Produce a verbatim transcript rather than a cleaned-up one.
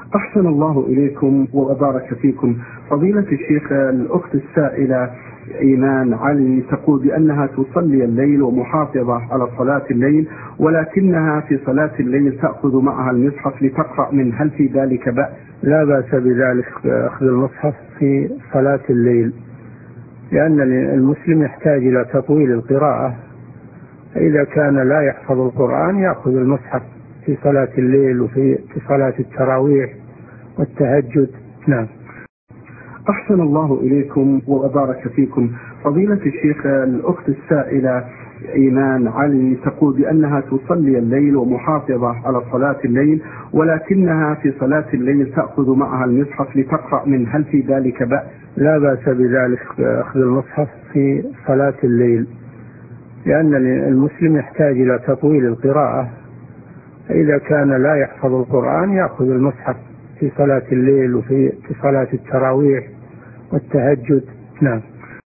أحسن الله إليكم وبارك فيكم. فضيلة الشيخ، الأخت السائلة إيمان علي تقول بأنها تصلي الليل ومحافظة على صلاة الليل، ولكنها في صلاة الليل تأخذ معها المصحف لتقرأ منه، هل في ذلك بأس؟ لا بأس بذلك، أخذ المصحف في صلاة الليل، لأن المسلم يحتاج إلى تطويل القراءة، فإذا كان لا يحفظ القرآن يأخذ المصحف في صلاة الليل وفي صلاة التراويح والتهجد. نعم. أحسن الله إليكم وبارك فيكم. فضيلة الشيخ، الأخت السائلة إيمان علي تقول بأنها تصلي الليل ومحافظة على صلاة الليل، ولكنها في صلاة الليل تأخذ معها المصحف لتقرأ منه، هل في ذلك بأس؟ لا بأس بذلك، أخذ المصحف في صلاة الليل، لأن المسلم يحتاج إلى تطويل القراءة، فإذا كان لا يحفظ القرآن يأخذ المصحف في صلاة الليل وفي صلاة التراويح والتهجد. نعم.